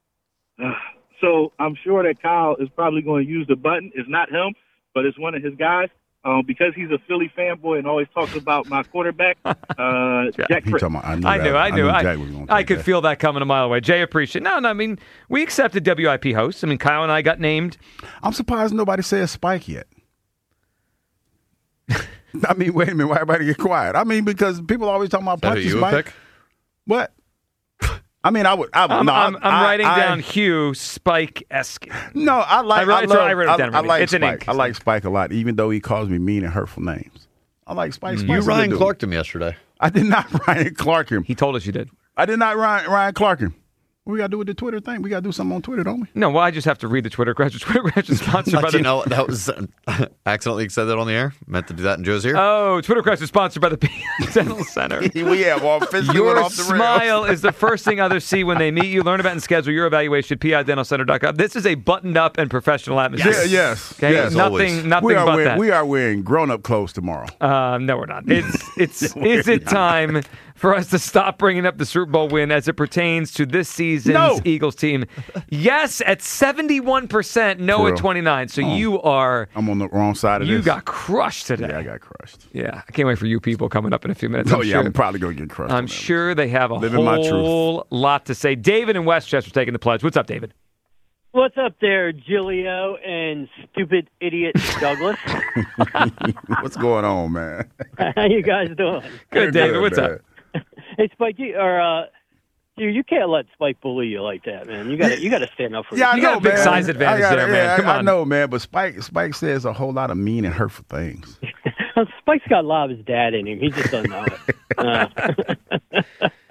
So I'm sure that Kyle is probably going to use the button. It's not him, but it's one of his guys. Because he's a Philly fanboy and always talks about my quarterback, Jack Fritz. I knew. I could feel that coming a mile away. Jay, appreciate it. No, I mean, we accepted WIP hosts. I mean, Kyle and I got named. I'm surprised nobody said Spike yet. I mean, wait a minute. Why everybody get quiet? I mean, because people always talking about punching Spike. Pick? What? I mean, I'm writing down Hugh Spike-esque. No, I wrote it down. I like Spike. I like Spike a lot, even though he calls me mean and hurtful names. I like Spike. You Ryan Clarked him yesterday. I did not Ryan Clark him. He told us you did. I did not Ryan Clark him. What we got to do with the Twitter thing? We got to do something on Twitter, don't we? No, well, I just have to read the Twitter crash. Twitter crash is sponsored by the... that was... accidentally said that on the air? Meant to do that in Joe's ear? Oh, Twitter crash is sponsored by the Dental Center. We have all officially Your went off the rails. smile is the first thing others see when they meet you. Learn about and schedule your evaluation at PIDentalCenter.com. This is a buttoned up and professional atmosphere. Yes. Okay? Yes. Nothing but that. We are wearing grown-up clothes tomorrow. No, we're not. Is it time for us to stop bringing up the Super Bowl win as it pertains to this season's Eagles team? Yes, at 71%, no at 29%. So you are... I'm on the wrong side of this. You got crushed today. Yeah, I got crushed. Yeah, I can't wait for you people coming up in a few minutes. I'm probably going to get crushed. I'm sure they have a whole lot to say. David in Westchester taking the pledge. What's up, David? What's up there, Giglio and stupid idiot Douglas? What's going on, man? How you guys doing? Good, David. What's up? Hey, Spike, you can't let Spike bully you like that, man. You got to stand up for yourself. You got a big size advantage there, man. Come on. I know, man, but Spike says a whole lot of mean and hurtful things. Spike's got a lot of his dad in him. He just doesn't know it.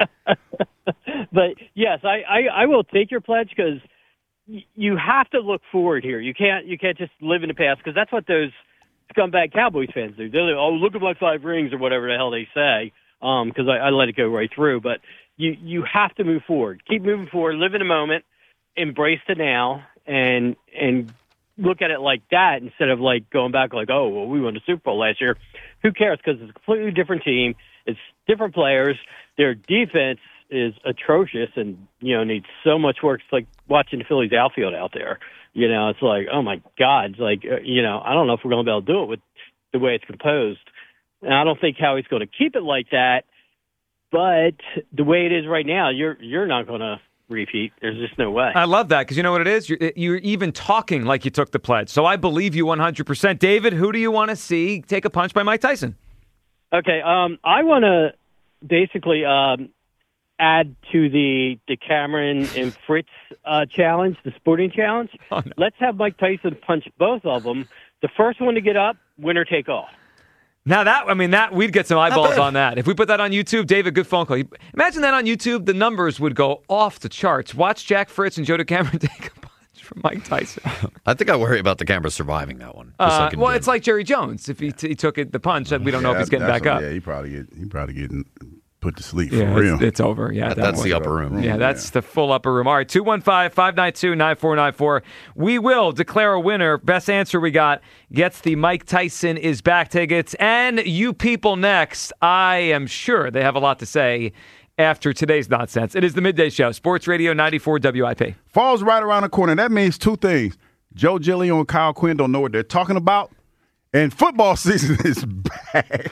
But yes, I will take your pledge because you have to look forward here. You can't just live in the past because that's what those scumbag Cowboys fans do. They're like, oh, look at my 5 rings or whatever the hell they say. Because I let it go right through. But you have to move forward. Keep moving forward. Live in the moment. Embrace the now. And look at it like that instead of like going back like, oh, well, we won the Super Bowl last year. Who cares? Because it's a completely different team. It's different players. Their defense is atrocious and, needs so much work. It's like watching the Phillies outfield out there. It's like, oh, my God. It's like, I don't know if we're going to be able to do it with the way it's composed. And I don't think Howie's going to keep it like that. But the way it is right now, you're not going to repeat. There's just no way. I love that because you know what it is? You're even talking like you took the pledge. So I believe you 100%. David, who do you want to see take a punch by Mike Tyson? Okay, I want to basically add to the Cameron and Fritz challenge, the sporting challenge. Oh, no. Let's have Mike Tyson punch both of them. The first one to get up, winner take all. Now that we'd get some eyeballs on that. If we put that on YouTube, David, good phone call. Imagine that on YouTube, the numbers would go off the charts. Watch Jack Fritz and Joe DeCamara take a punch from Mike Tyson. I think I worry about DeCamara surviving that one. It's like Jerry Jones. If he took the punch, we don't know if he's getting back up. Yeah, he probably getting put to sleep for real. It's over. Yeah, that's the upper room. Yeah, that's the full upper room. All right, 215-592-9494. We will declare a winner. Best answer we got gets the Mike Tyson is back tickets. And you people next, I am sure they have a lot to say after today's nonsense. It is the Midday Show, Sports Radio 94 WIP. Fall's right around the corner. That means two things. Joe Giglio and Kyle Quinn don't know what they're talking about. And football season is back.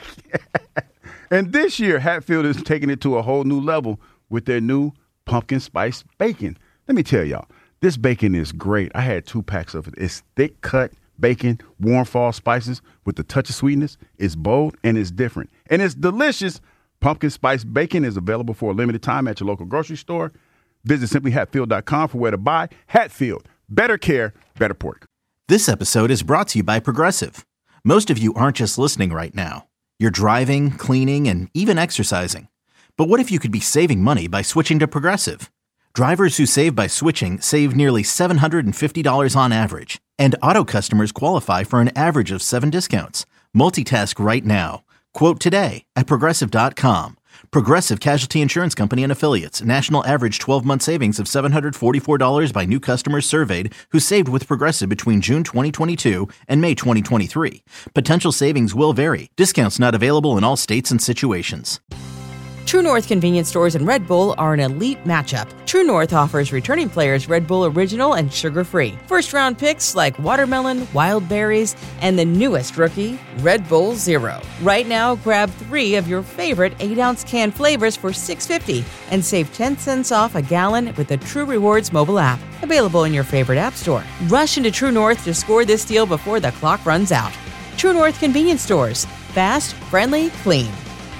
And this year, Hatfield is taking it to a whole new level with their new pumpkin spice bacon. Let me tell y'all, this bacon is great. I had 2 packs of it. It's thick cut bacon, warm fall spices with a touch of sweetness. It's bold and it's different. And it's delicious. Pumpkin spice bacon is available for a limited time at your local grocery store. Visit simplyhatfield.com for where to buy. Hatfield, better care, better pork. This episode is brought to you by Progressive. Most of you aren't just listening right now. You're driving, cleaning, and even exercising. But what if you could be saving money by switching to Progressive? Drivers who save by switching save nearly $750 on average. And auto customers qualify for an average of 7 discounts. Multitask right now. Quote today at Progressive.com. Progressive Casualty Insurance Company and Affiliates. National average 12-month savings of $744 by new customers surveyed who saved with Progressive between June 2022 and May 2023. Potential savings will vary. Discounts not available in all states and situations. True North convenience stores and Red Bull are an elite matchup. True North offers returning players Red Bull Original and sugar-free. First-round picks like watermelon, wild berries, and the newest rookie, Red Bull Zero. Right now, grab 3 of your favorite 8-ounce can flavors for $6.50 and save 10 cents off a gallon with the True Rewards mobile app. Available in your favorite app store. Rush into True North to score this deal before the clock runs out. True North convenience stores. Fast, friendly, clean.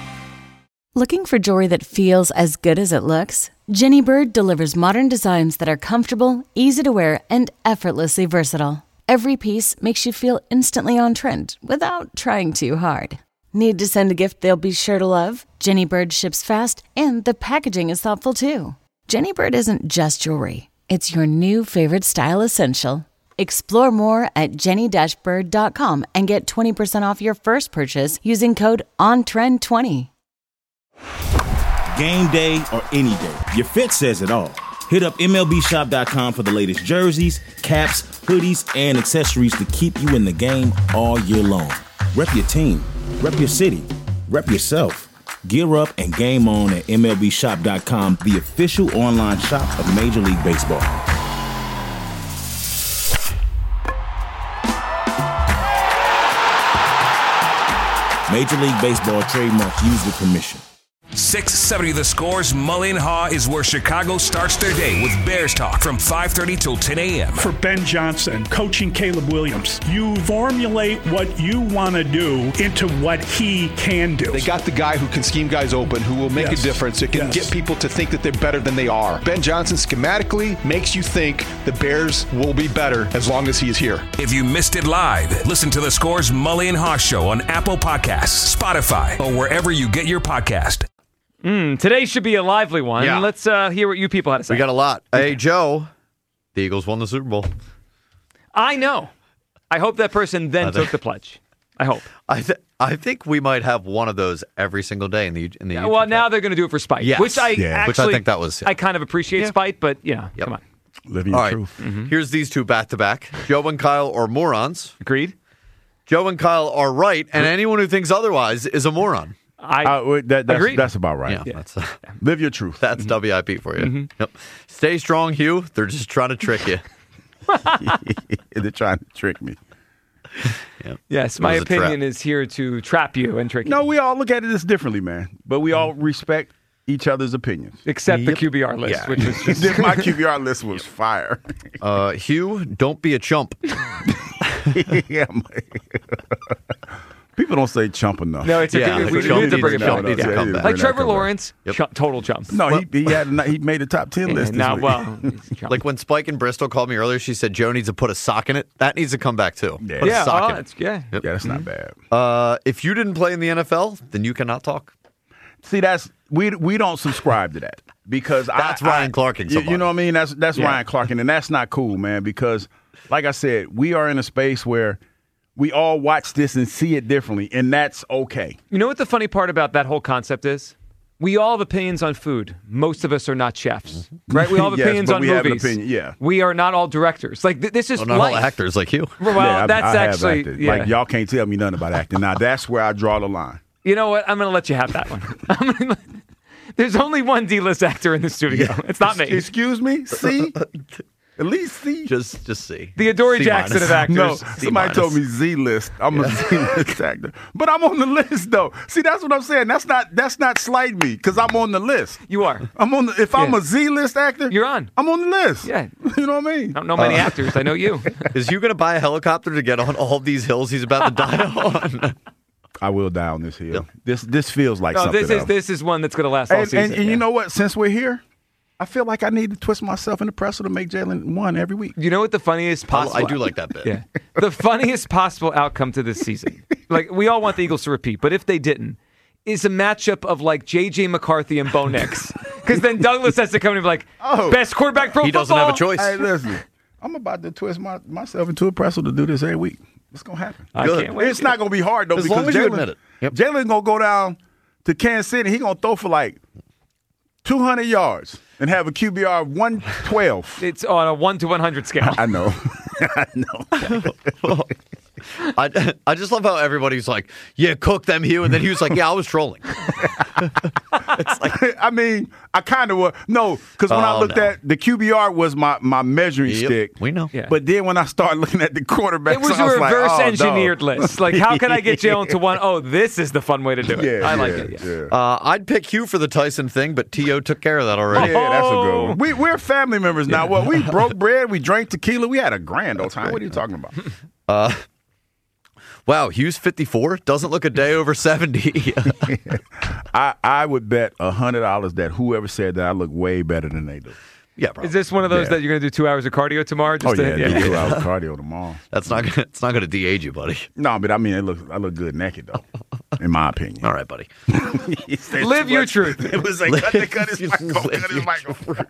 Looking for jewelry that feels as good as it looks? Jenny Bird delivers modern designs that are comfortable, easy to wear, and effortlessly versatile. Every piece makes you feel instantly on trend without trying too hard. Need to send a gift they'll be sure to love? Jenny Bird ships fast, and the packaging is thoughtful too. Jenny Bird isn't just jewelry. It's your new favorite style essential. Explore more at jenny-bird.com and get 20% off your first purchase using code ONTREND20. Game day or any day, your fit says it all. Hit up MLBshop.com for the latest jerseys, caps, hoodies, and accessories to keep you in the game all year long. Rep your team, rep your city, rep yourself. Gear up and game on at MLBshop.com, the official online shop of Major League Baseball. Major League Baseball trademark used with permission. 670 The Score's Mully and Haw is where Chicago starts their day with Bears talk from 5:30 till 10 a.m. For Ben Johnson, coaching Caleb Williams, you formulate what you want to do into what he can do. They got the guy who can scheme guys open, who will make a difference. It can get people to think that they're better than they are. Ben Johnson schematically makes you think the Bears will be better as long as he is here. If you missed it live, listen to The Score's Mully and Haw Show on Apple Podcasts, Spotify, or wherever you get your podcast. Today should be a lively one. Yeah. Let's hear what you people had to say. We got a lot. Hey, Joe, the Eagles won the Super Bowl. I know. I hope that person then took the pledge. I hope. I think we might have one of those every single day in the yeah, well, now they're going to do it for spite. Yes. Which I actually, which I think that was. I kind of appreciate spite, but come on. Living your truth. Mm-hmm. Here's these two back-to-back. Joe and Kyle are morons. Agreed. Joe and Kyle are right, and anyone who thinks otherwise is a moron. That's about right. Yeah. That's, live your truth. That's WIP for you. Mm-hmm. Yep. Stay strong, Hugh. They're just trying to trick you. They're trying to trick me. Yep. Yes, my opinion is here to trap you and trick you. No, we all look at it as differently, man. But we all respect each other's opinions. Except the QBR list, which was just... My QBR list was fire. Hugh, don't be a chump. People don't say chump enough. No, it's okay. We need to bring it back. Like Trevor Lawrence, total chump. No, he made the top 10 list this week. Like when Spike in Bristol called me earlier, she said Joe needs to put a sock in it. That needs to come back too. Yeah, put a sock in it. Yeah, that's not bad. If you didn't play in the NFL, then you cannot talk. See, we don't subscribe to that because that's Ryan Clarking. You know what I mean? That's Ryan Clarking, and that's not cool, man. Because, like I said, we are in a space where we all watch this and see it differently, and that's okay. You know what the funny part about that whole concept is? We all have opinions on food. Most of us are not chefs, right? We all have opinions on movies. Yeah, we are not all directors. Like this is not life. all actors like you. Well, that's actually like y'all can't tell me nothing about acting. Now that's where I draw the line. You know what? I'm going to let you have that one. There's only one D-list actor in the studio. It's not me. Excuse me? C? At least C? Just C. The Adoree Jackson of actors. No, somebody told me Z-list. I'm a Z-list actor. But I'm on the list, though. See, that's what I'm saying. That's not slighting me because I'm on the list. You are. If I'm a Z-list actor, you're on. I'm on the list. Yeah. You know what I mean? I don't know many actors. I know you. Is you going to buy a helicopter to get on all these hills he's about to die on? I will die on this hill. Yep. This feels like something else. This is one that's going to last all season. And you know what? Since we're here, I feel like I need to twist myself in the pretzel to make Jalen one every week. You know what the funniest possible... I do like that bit. Yeah. The funniest possible outcome to this season, like we all want the Eagles to repeat, but if they didn't, is a matchup of like J.J. McCarthy and Bo Nix. Because then Douglas has to come and be like, best quarterback pro football. He doesn't have a choice. Hey, listen, I'm about to twist myself into a pretzel to do this every week. It's going to happen. I can't wait. It's not going to be hard, though, as because long as you admit it. Yep. Jalen's going to go down to Kansas City. He's going to throw for like 200 yards and have a QBR of 112. It's on a 1 to 100 scale. I know. I know. I just love how everybody's like, yeah, cook them, Hugh. And then he was like, yeah, I was trolling. It's like, I mean, I kind of was. No, because when I looked at the QBR was my measuring stick. We know. Yeah. But then when I started looking at the quarterbacks, it was a reverse engineered list. Like, how can I get Jalen to one? Oh, this is the fun way to do it. I like it. Yeah. I'd pick Hugh for the Tyson thing, but T.O. took care of that already. Yeah, that's a good one. We're family members now. Well, we broke bread. We drank tequila. We had a grand old time. What are you talking about? Wow, Hugh's 54, doesn't look a day over 70. I would bet $100 that whoever said that I look way better than they do. Yeah, probably. Is this one of those that you're going to do 2 hours of cardio tomorrow? Do 2 hours of cardio tomorrow. It's not going to de-age you, buddy. No, but I mean, I look good naked, though, in my opinion. All right, buddy. Live your truth. It was like, cut his microphone.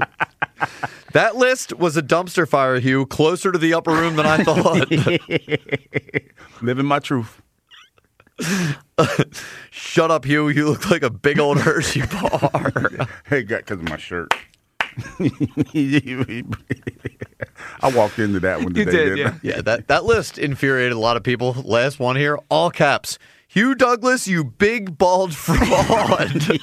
That list was a dumpster fire, Hugh, closer to the upper room than I thought. Living my truth. Shut up, Hugh. You look like a big old Hershey bar. Hey, because of my shirt. I walked into that one today. You did, yeah. That list infuriated a lot of people. Last one here, all caps. Hugh Douglas, you big bald fraud.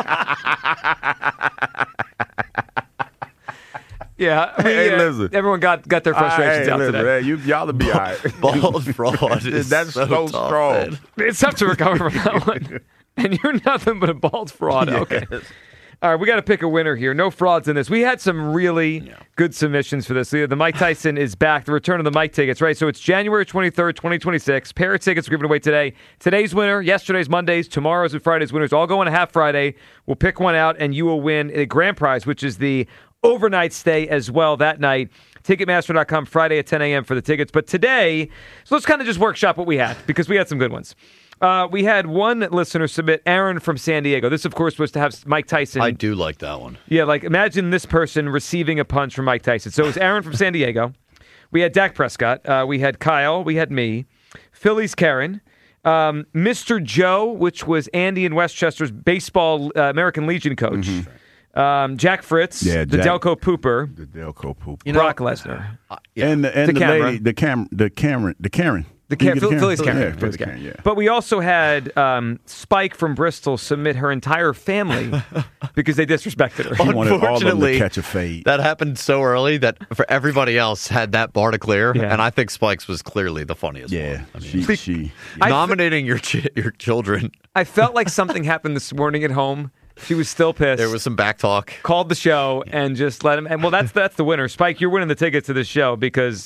Yeah, I mean, listen. Everyone got their frustrations out today. Hey, y'all will be all right. Bald fraud is That's so tough, strong. man. It's tough to recover from that one. And you're nothing but a bald fraud. Yes. Okay. All right, we got to pick a winner here. No frauds in this. We had some really good submissions for this. The Mike Tyson is back. The return of the Mike tickets, right? So it's January 23rd, 2026. Pair of tickets are given away today. Today's winner, yesterday's Mondays, tomorrow's and Friday's winners all go on a half Friday. We'll pick one out, and you will win a grand prize, which is the overnight stay as well that night. Ticketmaster.com Friday at 10 a.m. for the tickets. But today, so let's kind of just workshop what we had because we had some good ones. We had one listener submit, Aaron from San Diego. This, of course, was to have Mike Tyson. I do like that one. Yeah, like imagine this person receiving a punch from Mike Tyson. So it was Aaron from San Diego. We had Dak Prescott. We had Kyle. We had me. Philly's Karen. Mr. Joe, which was Andy in Westchester's baseball American Legion coach. Mm-hmm. Jack Fritz, the Delco Pooper. The Delco Pooper. Brock Lesnar. And the lady, the Karen. Philly's Karen. Yeah. But we also had Spike from Bristol submit her entire family because they disrespected her. He wanted all of them to catch a fade. That happened so early that for everybody else had that bar to clear, and I think Spike's was clearly the funniest one. Yeah, I mean, she nominating your children. I felt like something happened this morning at home. She was still pissed. There was some back talk. Called the show and just let him. And well, that's the winner. Spike, you're winning the tickets to this show because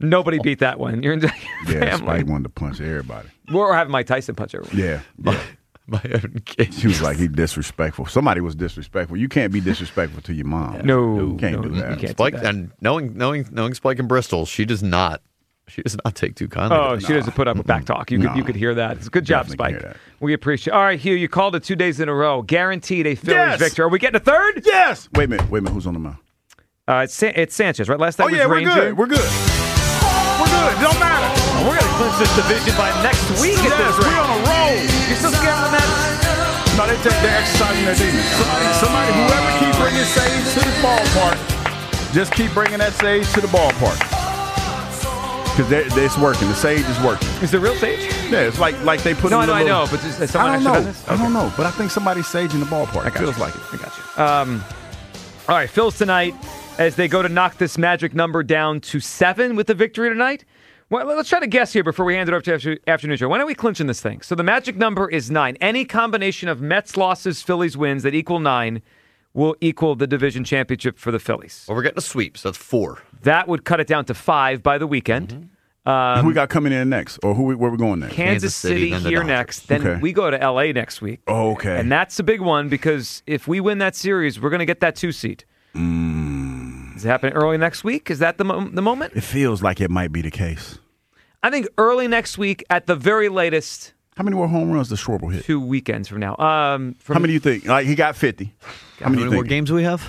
Nobody beat that one. You're in your Yeah, family. Spike wanted to punch everybody. We're having Mike Tyson punch everyone. Yeah. My own kid. She was like, he disrespectful. Somebody was disrespectful. You can't be disrespectful to your mom. No, you can't do that. Spike, and knowing Spike in Bristol, she does not take too kindly. Oh, she doesn't put up with back talk. You could hear that. It's a good job, Definitely Spike. We appreciate. All right, Hugh, you called it 2 days in a row. Guaranteed a Phillies Yes! victory. Are we getting a third? Yes. Wait a minute. Who's on the mound? It's Sanchez, right? Last time was we're Ranger. good. We're good. We're good. It don't matter. Oh, we're going to clinch this division by next week. Yes, we're on a roll. You're still scared of that? No, they're exercising their demons. Somebody, whoever keep bringing Sage to the ballpark, just keep bringing that Sage to the ballpark. Because it's working. The Sage is working. Is the real Sage? Yeah, it's like they put. No, in I know, but has someone I don't actually know. done this? I don't know, but I think somebody's Sage in the ballpark. It feels like it. I got you. All right, Phil's tonight as they go to knock this magic number down to 7 with the victory tonight. Well, let's try to guess here before we hand it over to Afternoon Show. Why don't we clinch in this thing? So the magic number is 9. Any combination of Mets losses, Phillies wins that equal 9 will equal the division championship for the Phillies. Well, we're getting a sweep, so that's 4. That would cut it down to 5 by the weekend. Who we got coming in next? Or where we going next? Kansas City then the here Dodgers. next. Then we go to L.A. next week. Oh, okay. And that's a big one because if we win that series, we're going to get that 2 seed. Is it happening early next week? Is that the moment? It feels like it might be the case. I think early next week at the very latest. How many more home runs does Schwarber hit? 2 weekends from now. How many do you think? Like he got 50. How many more games do we have?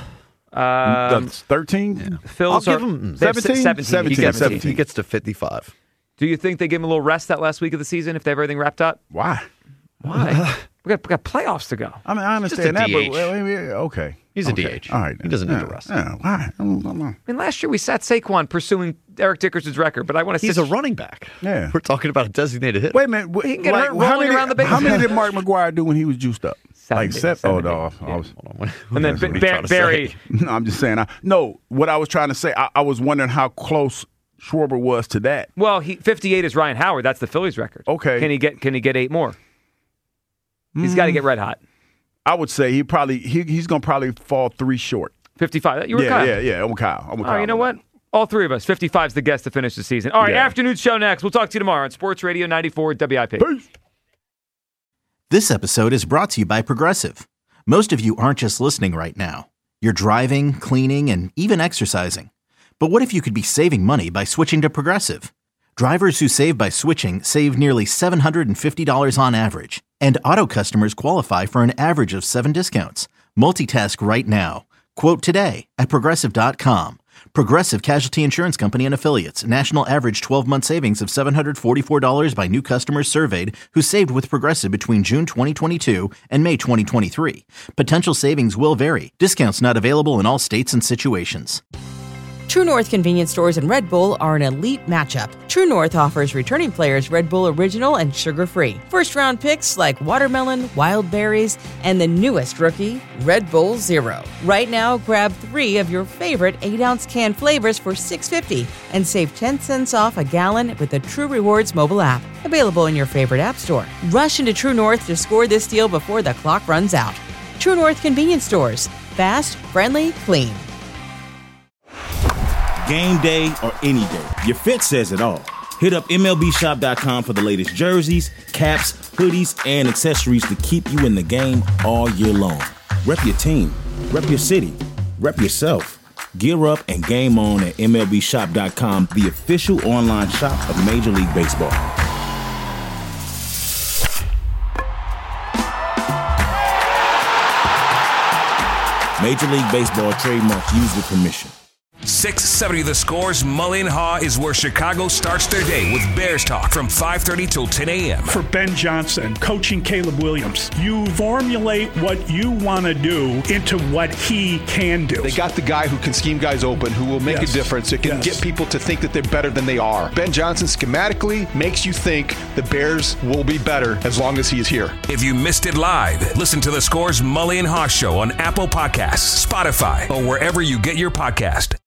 13? Yeah. Phil's I'll give him 17. 17. He gets to 55. Do you think they give him a little rest that last week of the season if they have everything wrapped up? Why? We got playoffs to go. I mean, I understand that, DH. but okay. He's a Okay. DH. All right. He doesn't need to rest. Yeah, why? I don't know. I mean, last year we sat Saquon pursuing Eric Dickerson's record, but I want to. He's a running back. Yeah. We're talking about a designated hitter. Wait a minute. He can get hurt rolling around the base. How many did Mark McGwire do when he was juiced up? 70. Oh, no. And then Barry. No, I'm just saying. What I was trying to say, I was wondering how close Schwarber was to that. Well, 58 is Ryan Howard. That's the Phillies record. Okay. Can he get 8 more? He's got to get red hot. I would say he's going to probably fall 3 short. 55. You were Kyle. Yeah. I'm with Kyle. All right, you know what? All 3 of us. 55 is the guess to finish the season. All right, Afternoon Show next. We'll talk to you tomorrow on Sports Radio 94 WIP. Peace. This episode is brought to you by Progressive. Most of you aren't just listening right now. You're driving, cleaning, and even exercising. But what if you could be saving money by switching to Progressive? Drivers who save by switching save nearly $750 on average. And auto customers qualify for an average of 7 discounts. Multitask right now. Quote today at Progressive.com. Progressive Casualty Insurance Company and Affiliates. National average 12-month savings of $744 by new customers surveyed who saved with Progressive between June 2022 and May 2023. Potential savings will vary. Discounts not available in all states and situations. True North convenience stores and Red Bull are an elite matchup. True North offers returning players Red Bull Original and sugar-free. First-round picks like watermelon, wild berries, and the newest rookie, Red Bull Zero. Right now, grab 3 of your favorite 8-ounce can flavors for $6.50 and save 10 cents off a gallon with the True Rewards mobile app. Available in your favorite app store. Rush into True North to score this deal before the clock runs out. True North convenience stores. Fast, friendly, clean. Game day or any day, your fit says it all. Hit up MLBshop.com for the latest jerseys, caps, hoodies, and accessories to keep you in the game all year long. Rep your team, rep your city, rep yourself. Gear up and game on at MLBshop.com, the official online shop of Major League Baseball. Major League Baseball trademarks used with permission. 670 The Score's Mully and Haw is where Chicago starts their day with Bears talk from 5:30 till 10 a.m. For Ben Johnson, coaching Caleb Williams, you formulate what you want to do into what he can do. They got the guy who can scheme guys open, who will make a difference. It can get people to think that they're better than they are. Ben Johnson schematically makes you think the Bears will be better as long as he is here. If you missed it live, listen to The Score's Mully and Haw Show on Apple Podcasts, Spotify, or wherever you get your podcast.